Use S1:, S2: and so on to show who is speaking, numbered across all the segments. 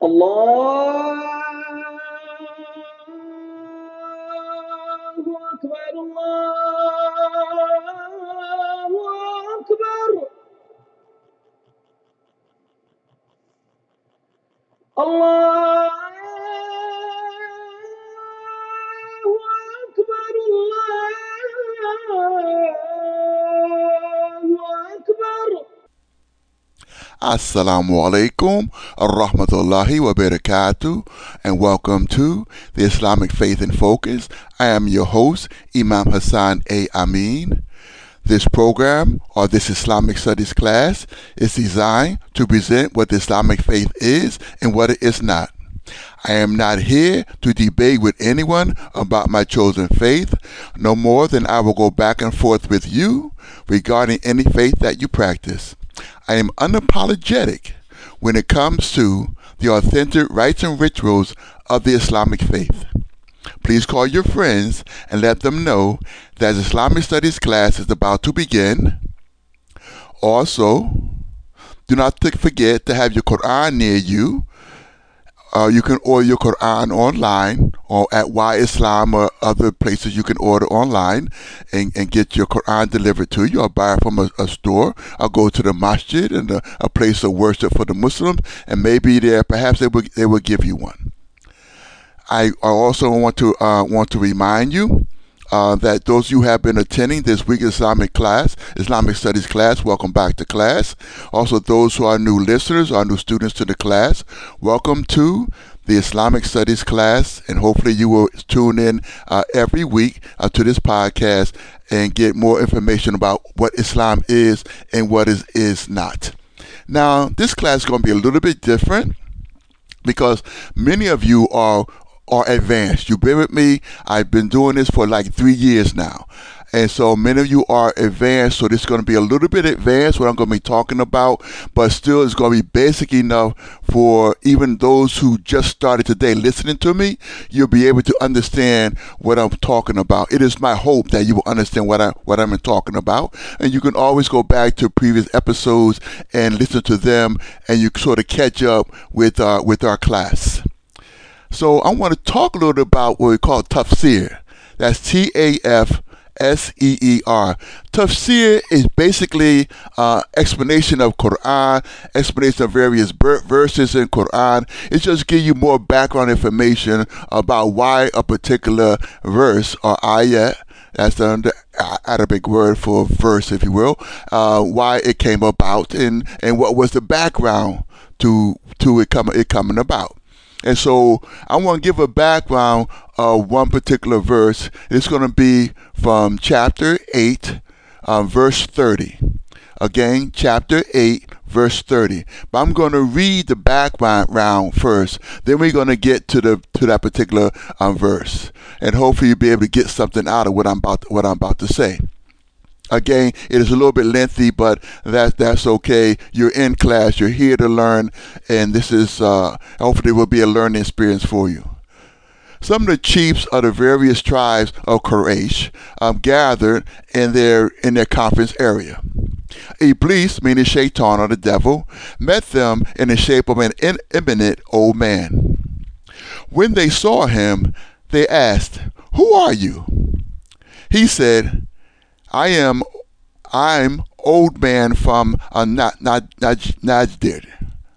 S1: الله أكبر الله أكبر الله أكبر الله أكبر.
S2: Assalamu alaikum rahmatullahi wa barakatuh, and welcome to the Islamic Faith in Focus. I am your host, Imam Hassan A. Amin. This program, or this Islamic Studies class, is designed to present what the Islamic faith is and what it is not. I am not here to debate with anyone about my chosen faith, no more than I will go back and forth with you regarding any faith that you practice. I am unapologetic when it comes to the authentic rites and rituals of the Islamic faith. Please call your friends and let them know that the Islamic Studies class is about to begin. Also, do not forget to have your Quran near you. You can order your Quran online or at Y Islam or other places you can order online and get your Quran delivered to you, or buy it from a store, or go to the masjid and a place of worship for the Muslims, and maybe there perhaps they will give you one. I also want to remind you that those of you who have been attending this week's Islamic Studies class, welcome back to class. Also, those who are new listeners or new students to the class, welcome to the Islamic Studies class, and hopefully you will tune in every week to this podcast and get more information about what Islam is and what it is not. Now, this class is going to be a little bit different because many of you are advanced. You've been with me. I've been doing this for like 3 years now. And so many of you are advanced, so this is going to be a little bit advanced, what I'm going to be talking about, but still it's going to be basic enough for even those who just started today listening to me. You'll be able to understand what I'm talking about. It is my hope that you will understand what I'm talking about. And you can always go back to previous episodes and listen to them, and you sort of catch up with our class. So I want to talk a little bit about what we call tafsir. That's Tafseer. Tafsir is basically explanation of Quran, explanation of various verses in Quran. It just gives you more background information about why a particular verse or ayat, that's the Arabic word for verse, if you will, why it came about and what was the background to it coming about. And so I want to give a background of one particular verse. It's going to be from chapter 8, verse 30. Again, chapter 8, verse 30. But I'm going to read the background first. Then we're going to get to that particular verse. And hopefully you'll be able to get something out of what I'm about to say. Again, it is a little bit lengthy, but that's okay. You're in class. You're here to learn, and this is hopefully will be a learning experience for you. Some of the chiefs of the various tribes of Quraysh gathered in their conference area. Iblis, meaning Shaitan or the devil, met them in the shape of an eminent old man. When they saw him, they asked, "Who are you?" He said, I'm old man from Najd.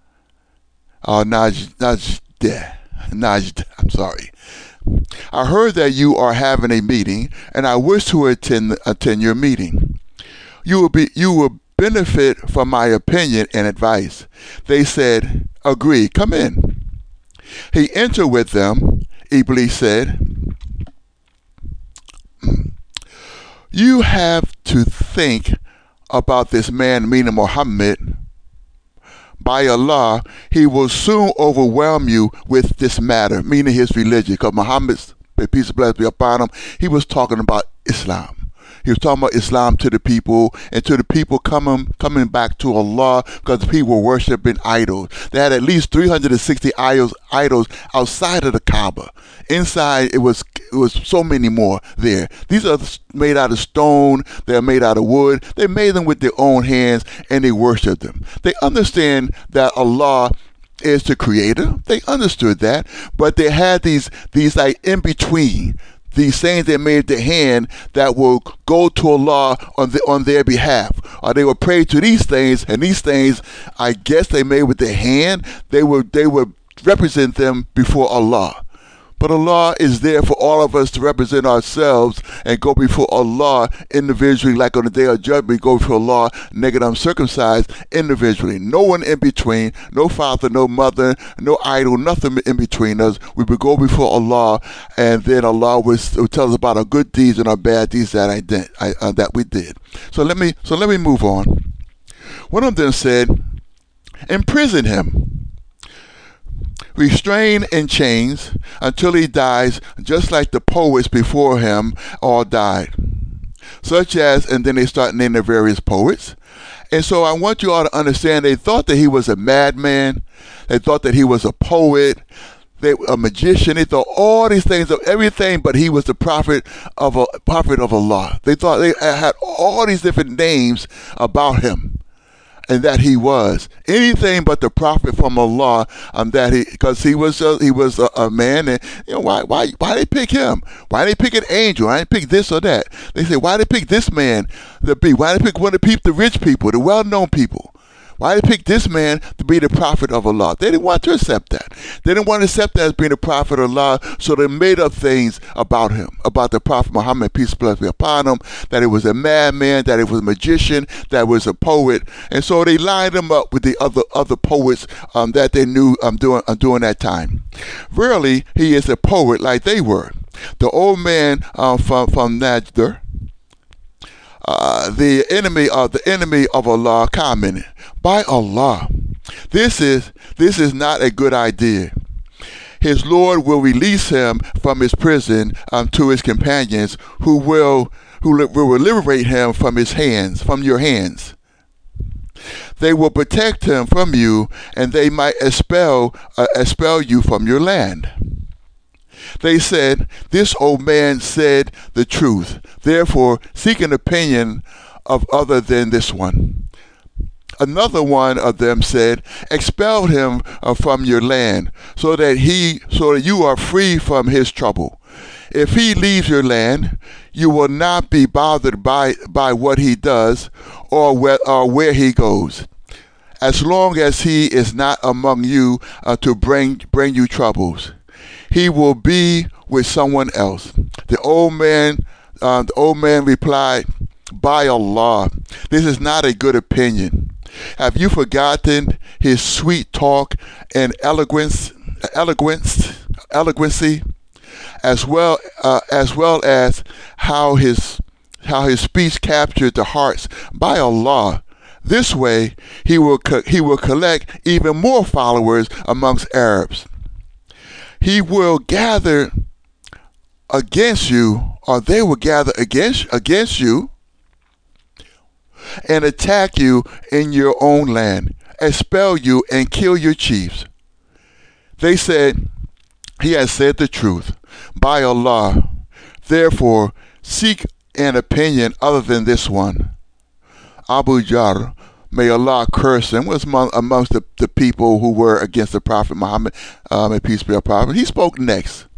S2: Najd, I'm sorry. I heard that you are having a meeting, and I wish to attend your meeting. You will benefit from my opinion and advice. They said, "Agree, come in." He entered with them. Iblis said, "You have to think about this man, meaning Muhammad. By Allah, he will soon overwhelm you with this matter," meaning his religion. Because Muhammad, peace and blessings be upon him, he was talking about Islam. He was talking about Islam to the people, and to the people coming back to Allah, because the people were worshiping idols. They had at least 360 idols outside of the Kaaba. Inside, it was so many more there. These are made out of stone. They're made out of wood. They made them with their own hands, and they worship them. They understand that Allah is the creator. They understood that, but they had these like in between, these things they made with their hand that will go to Allah on their behalf, or they would pray to these things, and these things, I guess they made with their hand, they would represent them before Allah. But Allah is there for all of us to represent ourselves and go before Allah individually, like on the day of judgment, go before Allah naked, uncircumcised, individually. No one in between, no father, no mother, no idol, nothing in between us. We would go before Allah, and then Allah would tell us about our good deeds and our bad deeds that we did. So let me move on. One of them said, imprison him. Restrain in chains until he dies, just like the poets before him all died. Such as, and then they start naming the various poets. And so I want you all to understand, they thought that he was a madman. They thought that he was a poet, a magician. They thought all these things of everything, but he was the prophet of Allah. They thought they had all these different names about him. And that he was anything but the prophet from Allah, because he was a man, and why they pick him? Why they pick an angel? Why they pick this or that? They say, why they pick this man to be? Why they pick one of the rich people, the well-known people? Why they pick this man to be the prophet of Allah? They didn't want to accept that. They didn't want to accept that as being the prophet of Allah, so they made up things about him, about the prophet Muhammad, peace be upon him, that he was a madman, that he was a magician, that he was a poet. And so they lined him up with the other poets that they knew during that time. Really, he is a poet like they were. The old man from Najd, the enemy of Allah, commented, by Allah, this is not a good idea. His Lord will release him from his prison to his companions, who will liberate him from your hands. They will protect him from you, and they might expel you from your land. They said, this old man said the truth. Therefore, seek an opinion of other than this one. Another one of them said, expel him from your land, so that you are free from his trouble. If he leaves your land, you will not be bothered by what he does or where he goes, as long as he is not among you to bring you troubles. He will be with someone else. The old man replied, by Allah, this is not a good opinion. Have you forgotten his sweet talk and eloquency, as well as how his speech captured the hearts? By Allah, this way he will collect even more followers amongst Arabs. He will gather against you, or they will gather against you, and attack you in your own land, expel you and kill your chiefs. They said, he has said the truth. By Allah, therefore seek an opinion other than this one. Abu Jar, may Allah curse him, was amongst the people who were against the Prophet Muhammad, and peace be upon him. He spoke next.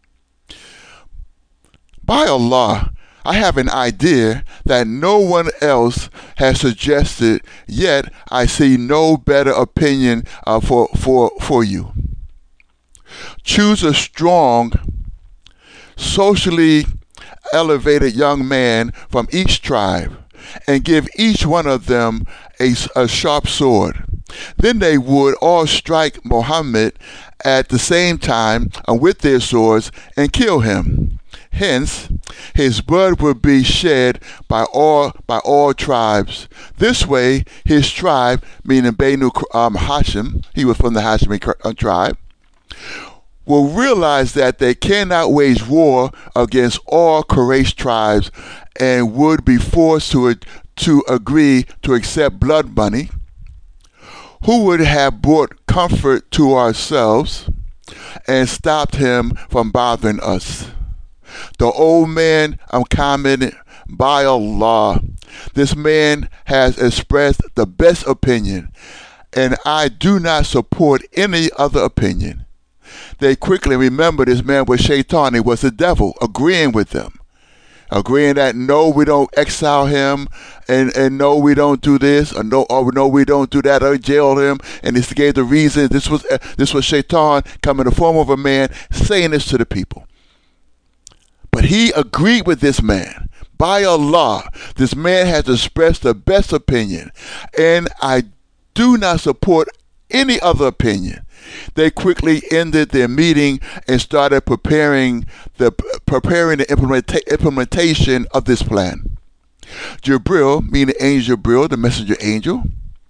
S2: By Allah, I have an idea that no one else has suggested, yet I see no better opinion for you. Choose a strong, socially elevated young man from each tribe, and give each one of them a sharp sword. Then they would all strike Muhammad at the same time with their swords and kill him. Hence, his blood would be shed by all tribes. This way, his tribe, meaning Banu Hashim, he was from the Hashimi tribe, will realize that they cannot wage war against all Quraysh tribes, and would be forced to agree to accept blood money, who would have brought comfort to ourselves and stopped him from bothering us. The old man commented, by Allah, this man has expressed the best opinion, and I do not support any other opinion. They quickly remembered this man was Shaitan. He was the devil, agreeing with them. Agreeing that no, we don't exile him, and no, we don't do this, or no, we don't do that, or jail him. And this gave the reason. This was Shaitan coming in the form of a man saying this to the people. But he agreed with this man. By Allah, this man has expressed the best opinion, and I do not support any other opinion. They quickly ended their meeting and started preparing the implementation of this plan. Jibril, meaning Angel Jibril, the messenger angel,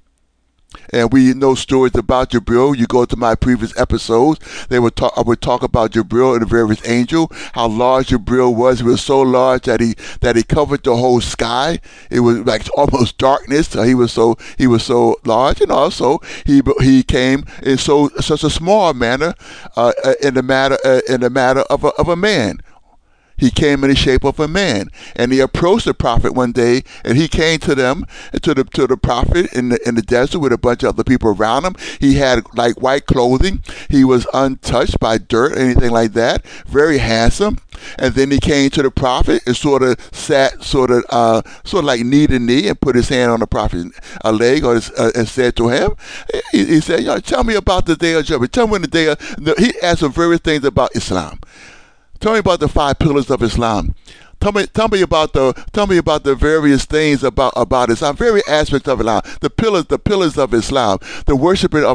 S2: and we know stories about Jibril. You go to my previous episodes. I would talk about Jibril and the various angel, how large Jibril was. He was so large that he covered the whole sky. It was like almost darkness. He was so large, and also he came in such a small manner, in the matter of a man. He came in the shape of a man, and he approached the prophet one day, and he came to them, to the prophet in the desert with a bunch of other people around him. He had like white clothing. He was untouched by dirt, anything like that. Very handsome. And then he came to the prophet and sort of sat, sort of like knee to knee, and put his hand on the prophet's leg, and said to him, he said, "Tell me about the day of judgment. Tell me when the day of." He asked some various things about Islam. Tell me about the 5 pillars of Islam. Tell me about the various things about Islam, various aspects of Islam, the pillars of Islam, the worship of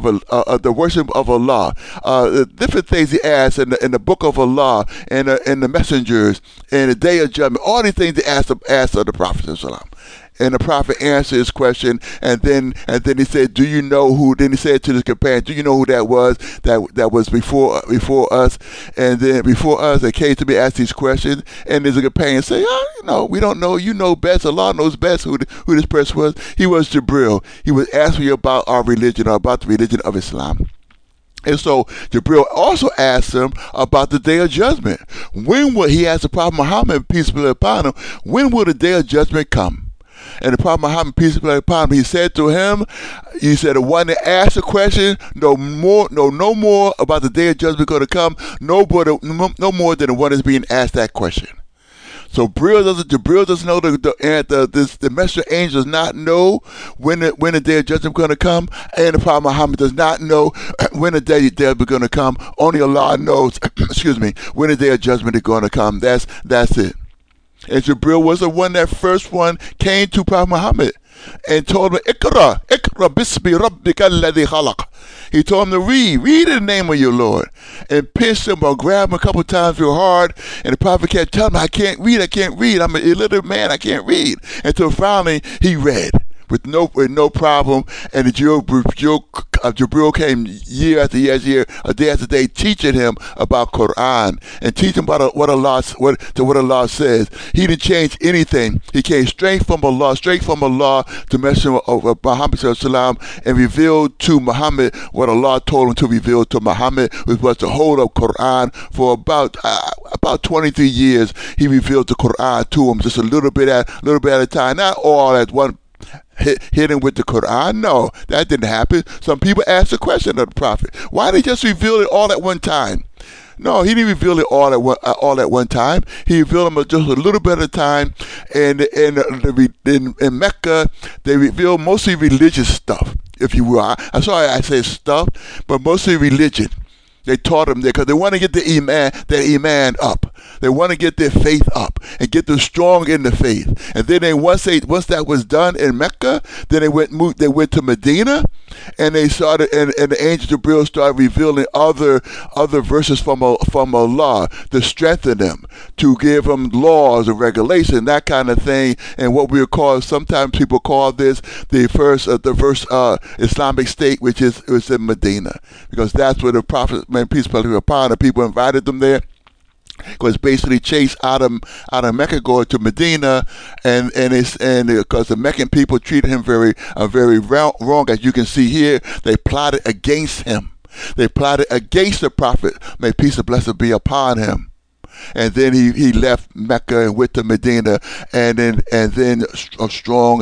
S2: Allah, the different things he asked in the book of Allah, and the messengers, and the day of judgment. All these things he asked of the Prophet of Islam. And the prophet answered his question, and then he said, "Do you know who?" Then he said to his companion, "Do you know who that was? That was before us, and then before us that came to me, asked these questions." And his companion said, "We don't know. You know best. Allah knows best who this person was. He was Jibril. He was asking you about our religion, or about the religion of Islam." And so Jibril also asked him about the day of judgment. He asked the Prophet Muhammad, peace be upon him, when will the day of judgment come? And the Prophet Muhammad, peace be upon him, he said to him, the one that asked the question, no more about the day of judgment going to come, no more than the one that's being asked that question. So Jibril doesn't know the messenger angel does not know when the day of judgment going to come, and the Prophet Muhammad does not know when the day of judgment going to come. Only Allah knows, when the day of judgment is going to come. That's it. And Jibril was the one that first one came to Prophet Muhammad and told him, Iqra bismi rabbika alladhi khalaq. He told him to read in the name of your Lord, and pinched him or grabbed him a couple times real hard. And the prophet kept telling him, I can't read. I'm an illiterate man, I can't read. Until finally he read with no problem. And Jibril came year after year, day after day, teaching him about Quran and teaching about what Allah says. He didn't change anything. He came straight from Allah to Messenger of Muhammad sallallahu, and revealed to Muhammad what Allah told him to reveal to Muhammad, which was to hold up Quran for about 23 years. He revealed the Quran to him, just a little bit at a time, not all at one. Hit him with the Quran? No, that didn't happen. Some people asked the question of the prophet, why did he just reveal it all at one time? No, he didn't reveal it all at one time. He revealed them just a little bit at a time. And in Mecca, they revealed mostly religious stuff, if you will. I'm sorry I say stuff, but mostly religion. They taught them there because they want to get their iman up. They want to get their faith up and get them strong in the faith. And then once that was done in Mecca, then they went to Medina, and they started, and the angel Jibril started revealing other verses from Allah to strengthen them, to give them laws and regulation, that kind of thing. And what we call, sometimes people call this the first Islamic state, which was in Medina, because that's where the Prophet, peace be upon him, people invited them there. Because basically chased out of Mecca, going to Medina, and because the Meccan people treated him very wrong, as you can see here. They plotted against him. They plotted against the Prophet. May peace and blessing be upon him. and then he left Mecca and went to Medina, and then strongly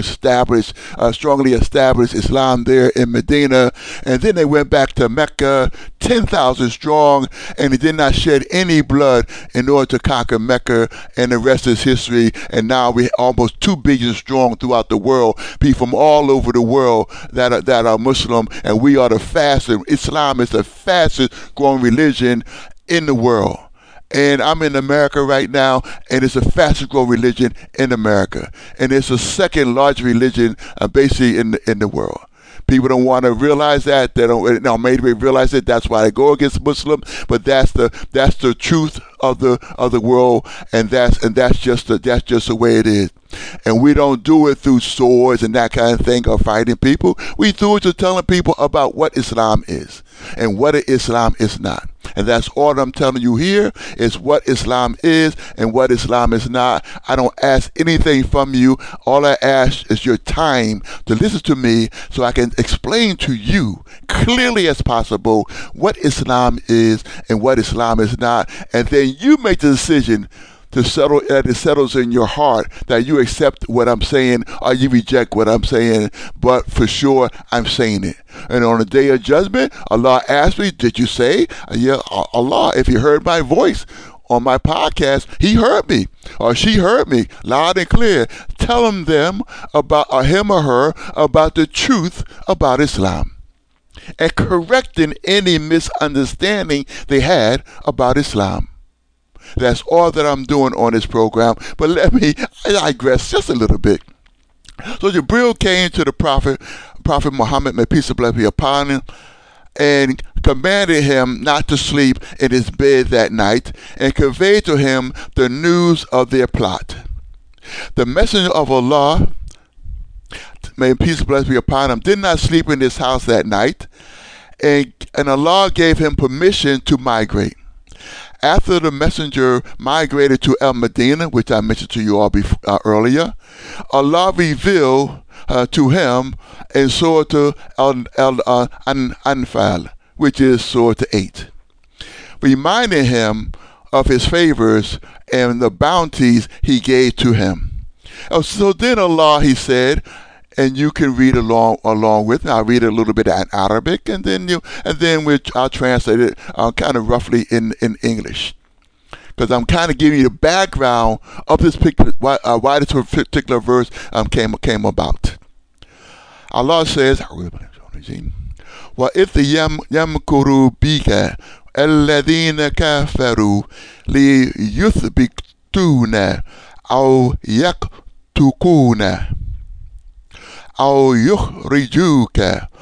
S2: established Islam there in Medina, and then they went back to Mecca, 10,000 strong, and he did not shed any blood in order to conquer Mecca, and the rest is history. And now we almost 2 billion strong throughout the world, people from all over the world that are Muslim, and we are the fastest. Islam is the fastest growing religion in the world. And I'm in America right now, and it's the fastest growing religion in America, and it's the second largest religion basically in the world. People don't want to realize that. They don't. Now, maybe realize it. That's why they go against Muslims. But that's the truth of the world, and that's just the way it is. And we don't do it through swords and that kind of thing or fighting people. We do it just telling people about what Islam is and what Islam is not. And that's all I'm telling you here is what Islam is and what Islam is not. I don't ask anything from you. All I ask is your time to listen to me so I can explain to you clearly as possible what Islam is and what Islam is not. And then you make the decision to settle that it settles in your heart that you accept what I'm saying or you reject what I'm saying. But for sure, I'm saying it. And on the day of judgment, Allah asked me, did you say? Yeah, Allah, if you heard my voice on my podcast, he heard me or she heard me loud and clear. Telling them about, or him or her, about the truth about Islam and correcting any misunderstanding they had about Islam. That's all that I'm doing on this program. But let me digress just a little bit. So Jibril came to the Prophet Muhammad, may peace and blessings be upon him, and commanded him not to sleep in his bed that night, and conveyed to him the news of their plot. The messenger of Allah, may peace and blessings be upon him, did not sleep in his house that night, and Allah gave him permission to migrate. After the messenger migrated to Al-Medina, which I mentioned to you all earlier, Allah revealed to him in Surah Al-Anfal, which is Surah 8, reminding him of his favors and the bounties he gave to him. So then Allah, he said, and you can read along with me. I'll read a little bit in Arabic, and then I'll translate it kind of roughly in English, because I'm kind of giving you the background of this why this particular verse came about. Allah says, وَإِذْ يَمْكُرُ بِكَ الَّذِينَ كَفَرُوا لِيُثْبِتُونَ أَوْ يَقْتُلُونَ أو يخرجوك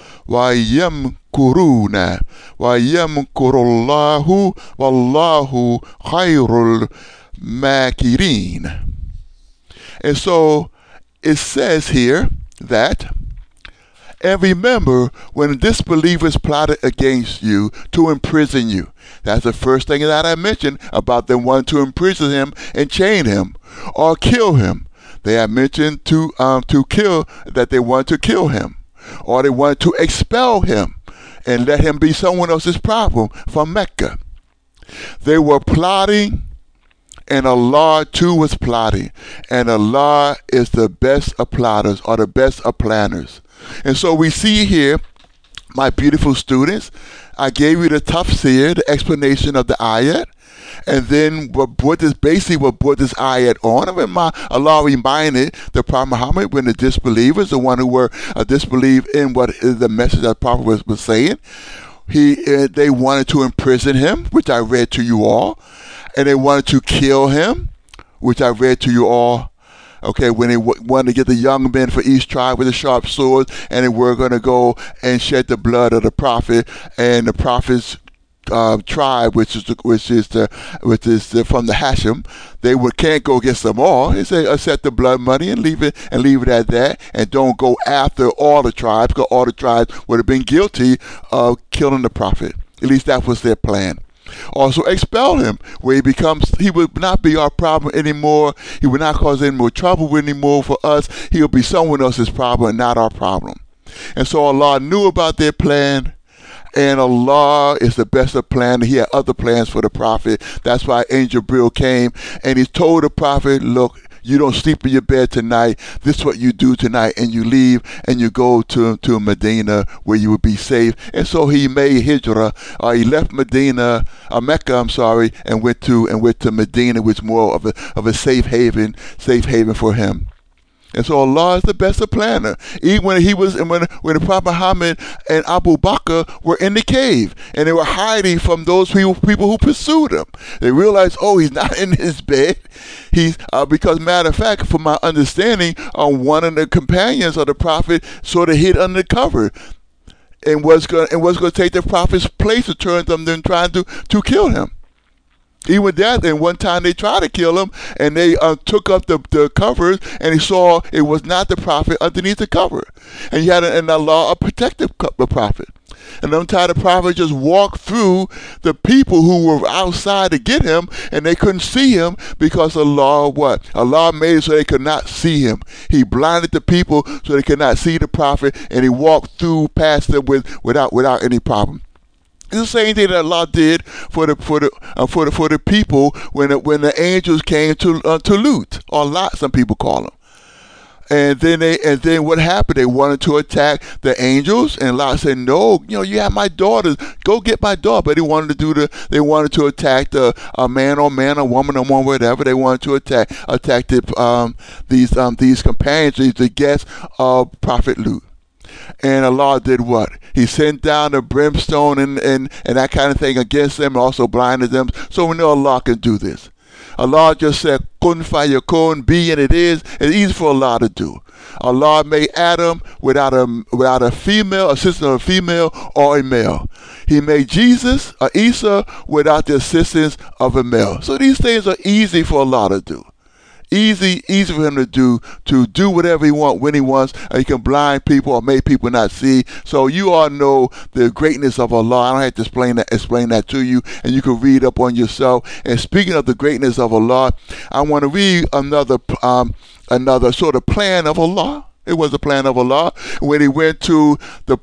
S2: ويمكرون ويمكر الله والله خير الماكرين. And so it says here that, and remember when disbelievers plotted against you to imprison you. That's the first thing that I mentioned about them wanting to imprison him and chain him or kill him. They had mentioned to kill, that they wanted to kill him, or they wanted to expel him and let him be someone else's problem from Mecca. They were plotting, and Allah too was plotting. And Allah is the best of plotters, or the best of planners. And so we see here, my beautiful students, I gave you the tafsir, the explanation of the ayat. And then what brought this ayat on? I mean, Allah reminded the Prophet Muhammad when the disbelievers, the one who were disbelieved in what the message that the Prophet was saying, they wanted to imprison him, which I read to you all, and they wanted to kill him, which I read to you all. Okay, when they wanted to get the young men for each tribe with the sharp swords, and they were going to go and shed the blood of the prophet and the prophet's tribe, which is from the Hashim. They can't go against them all. They say accept the blood money and leave it at that, and don't go after all the tribes, because all the tribes would have been guilty of killing the prophet. At least that was their plan. Also expel him, where he would not be our problem anymore. He would not cause any more trouble anymore for us. He would be someone else's problem and not our problem. And so Allah knew about their plan, And Allah is the best of planners. He had other plans for the prophet. That's why Angel Gabriel came and he told the prophet, look, you don't sleep in your bed tonight. This is what you do tonight. And you leave and you go to Medina where you will be safe. And so he made hijrah. He left Medina, Mecca, and went to Medina, which is more of a safe haven for him. And so Allah is the best of planner. Even when when the Prophet Muhammad and Abu Bakr were in the cave and they were hiding from those people who pursued him, they realized, oh, he's not in his bed. He's because matter of fact, from my understanding, one of the companions of the Prophet sort of hid under the cover and was going to take the Prophet's place to turn them then trying to kill him. Even that, and one time they tried to kill him, and they took up the covers, and he saw it was not the prophet underneath the cover. And he had in Allah protected the prophet. And one time the prophet just walked through the people who were outside to get him, and they couldn't see him because Allah made it so they could not see him. He blinded the people so they could not see the prophet, and he walked through past them without any problem. It's the same thing that Allah did for the people when the angels came to Lut, or Lot, some people call them. And then what happened? They wanted to attack the angels, and Lot said, "No, you have my daughters. Go get my daughter." But they wanted to attack a man or woman or woman, whatever. They wanted to attack these companions, the guests of Prophet Lut. And Allah did what? He sent down the brimstone and that kind of thing against them, and also blinded them. So we know Allah can do this. Allah just said, kun fayakun, be, and it is. It's easy for Allah to do. Allah made Adam without a female, assistance of a female or a male. He made Jesus, Isa, without the assistance of a male. So these things are easy for Allah to do. Easy for him to do whatever he wants when he wants. He can blind people or make people not see. So you all know the greatness of Allah. I don't have to explain that to you, and you can read up on yourself. And speaking of the greatness of Allah, I want to read another sort of plan of Allah. It was a plan of Allah when he went to the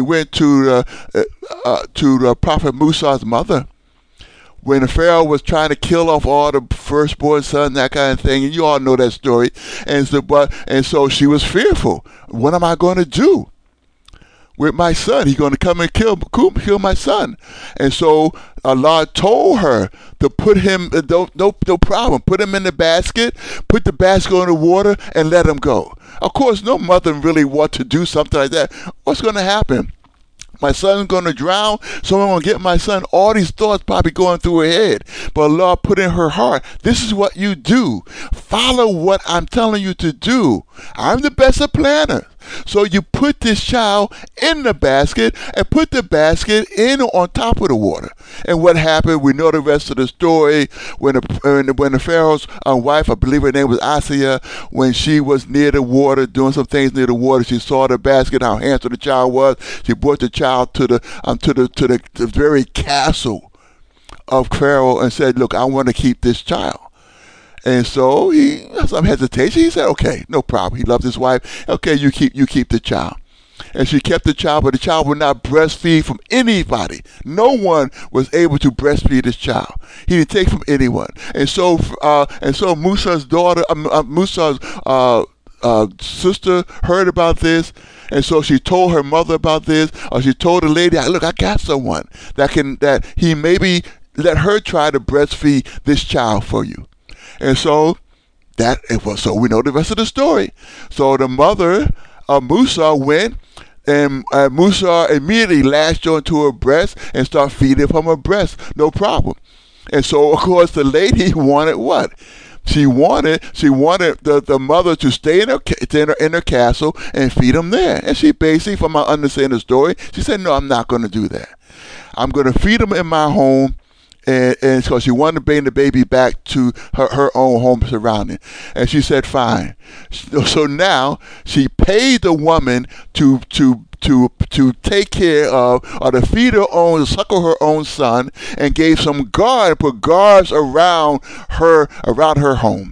S2: Prophet Musa's mother. When the Pharaoh was trying to kill off all the firstborn sons, that kind of thing, and you all know that story. And so she was fearful. What am I going to do with my son? He's going to come and kill my son. And so Allah told her to put him, no problem, put him in the basket, put the basket in the water, and let him go. Of course, no mother really wants to do something like that. What's going to happen? My son's going to drown, someone going to get my son. All these thoughts probably going through her head. But Allah put in her heart, this is what you do. Follow what I'm telling you to do. I'm the best of planners. So you put this child in the basket and put the basket in on top of the water. And what happened, we know the rest of the story. When the Pharaoh's wife, I believe her name was Asiya, when she was near the water, doing some things near the water, she saw the basket, how handsome the child was. She brought the child to the very castle of Pharaoh and said, look, I want to keep this child. And so he had some hesitation. He said, okay, no problem. He loved his wife. Okay, you keep the child. And she kept the child, but the child would not breastfeed from anybody. No one was able to breastfeed this child. He didn't take from anyone. And so Musa's daughter, Musa's sister heard about this. And so she told her mother about this, or she told the lady, look, I got someone that he maybe let her try to breastfeed this child for you. And so so we know the rest of the story. So the mother of Musa went, and Musa immediately latched onto her breast and started feeding from her breast, no problem. And so, of course, the lady wanted what? She wanted the mother to stay in her castle and feed him there. And she basically, from my understanding of the story, she said, no, I'm not going to do that. I'm going to feed him in my home. And so she wanted to bring the baby back to her own home surrounding. And she said, fine. So now she paid the woman to take care of, or to feed her own, to suckle her own son, and gave some guard, put guards around her home.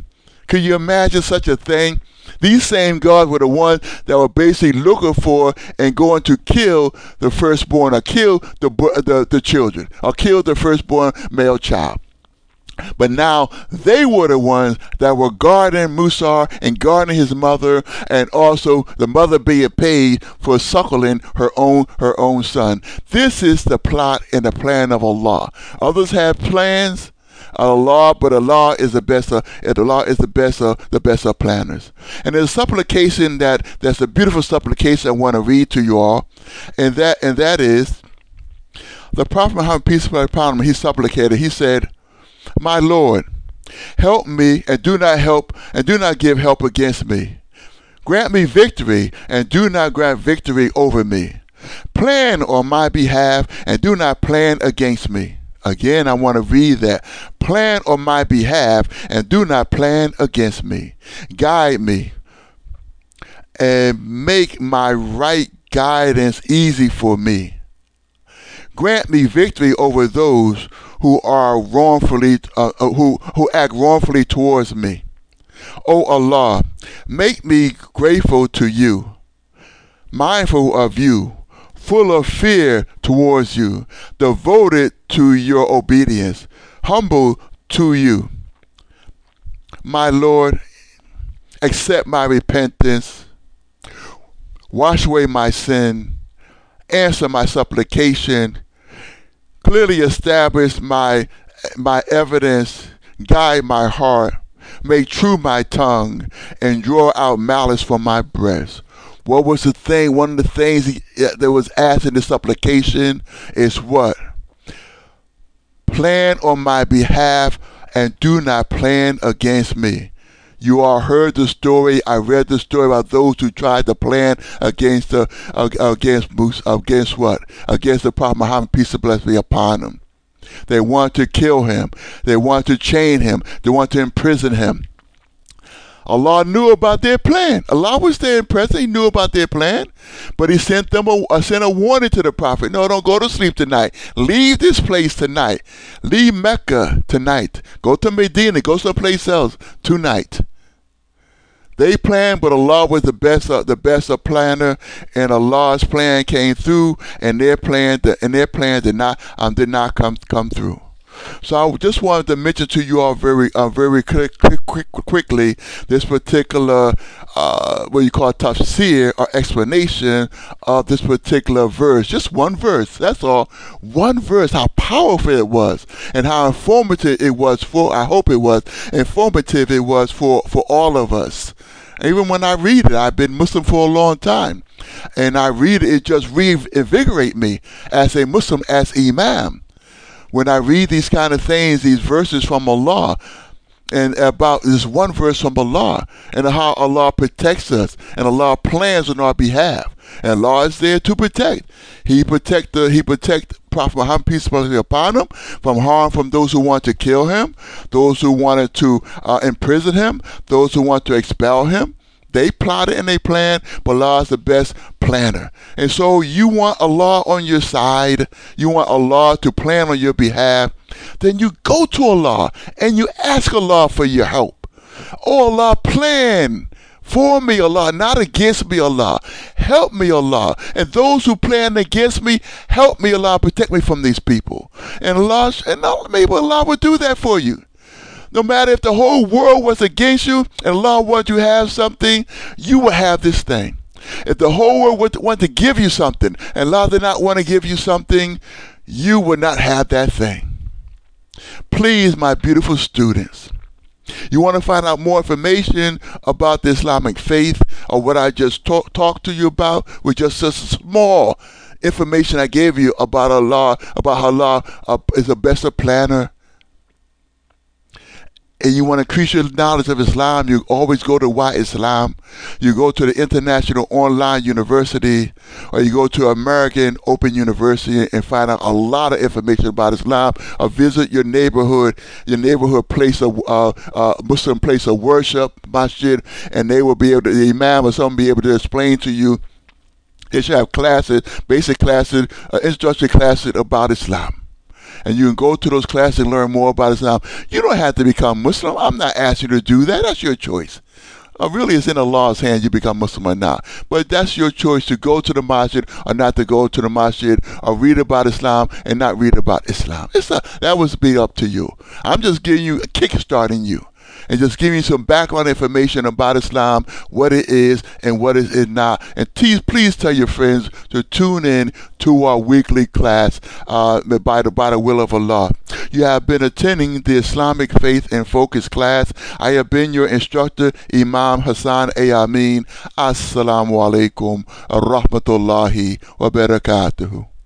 S2: Can you imagine such a thing? These same gods were the ones that were basically looking for and going to kill the firstborn, or kill the children, or kill the firstborn male child. But now they were the ones that were guarding Musa and guarding his mother, and also the mother being paid for suckling her own son. This is the plot and the plan of Allah. Others have plans, Allah, but Allah is the best. Allah is the best of planners. And there's a supplication that's a beautiful supplication I want to read to you all, and that is the Prophet Muhammad, peace be upon him. He supplicated. He said, "My Lord, help me and do not give help against me. Grant me victory and do not grant victory over me. Plan on my behalf and do not plan against me." Again, I want to read that. Plan on my behalf and do not plan against me. Guide me and make my right guidance easy for me. Grant me victory over those who are wrongfully, who act wrongfully towards me. O Allah, make me grateful to you, mindful of you, full of fear towards you, devoted to your obedience, humble to you. My Lord, accept my repentance, wash away my sin, answer my supplication, clearly establish my evidence, guide my heart, make true my tongue, and draw out malice from my breast. What was the thing? One of the things that was asked in the supplication is what? Plan on my behalf and do not plan against me. You all heard the story. I read the story about those who tried to plan against what? Against the Prophet Muhammad, peace and blessings be upon him. They want to kill him. They want to chain him. They want to imprison him. Allah knew about their plan. Allah was there in present. He knew about their plan. But he sent them sent a warning to the Prophet. No, don't go to sleep tonight. Leave this place tonight. Leave Mecca tonight. Go to Medina. Go someplace else tonight. They planned, but Allah was the best of planner, and Allah's plan came through, and their plan did not come through. So I just wanted to mention to you all very quickly this particular what you call tafsir, or explanation of this particular verse. Just one verse, that's all. One verse, how powerful it was and how informative it was for, I hope it was informative it was for all of us. Even when I read it, I've been Muslim for a long time, and I read it, it just reinvigorate me as a Muslim, as Imam. When I read these kind of things, these verses from Allah, and about this one verse from Allah, and how Allah protects us, and Allah plans on our behalf, and Allah is there to protect. He protect Prophet Muhammad, peace be upon him, from harm from those who want to kill him, those who wanted to imprison him, those who want to expel him. They plotted and they planned, but Allah is the best planner. And so you want Allah on your side, you want Allah to plan on your behalf, then you go to Allah and you ask Allah for your help. Oh Allah, plan for me, Allah, not against me, Allah. Help me, Allah. And those who plan against me, help me, Allah, protect me from these people. And Allah, maybe Allah will do that for you. No matter if the whole world was against you and Allah wanted you to have something, you will have this thing. If the whole world would want to give you something and Allah did not want to give you something, you would not have that thing. Please, my beautiful students, you want to find out more information about the Islamic faith, or what I just talked to you about with just a small information I gave you about Allah, about how Allah is the best planner, and you want to increase your knowledge of Islam, you always go to Why Islam. You go to the International Online University, or you go to American Open University and find out a lot of information about Islam. Or visit your neighborhood place of Muslim place of worship, masjid, and they will be able to, the imam or someone be able to explain to you. They should have classes, basic classes, introductory classes about Islam. and you can go to those classes and learn more about Islam. You don't have to become Muslim. I'm not asking you to do that. That's your choice. Really, it's in Allah's hand you become Muslim or not. But that's your choice to go to the masjid or not to go to the masjid, or read about Islam and not read about Islam. That would be up to you. I'm just giving you, kickstarting you, and just giving you some background information about Islam, what it is and what it is not. And please tell your friends to tune in to our weekly class by the will of Allah. You have been attending the Islamic Faith in Focus class. I have been your instructor, Imam Hassan A. Amin. Assalamu alaikum wa rahmatullahi wa barakatuhu.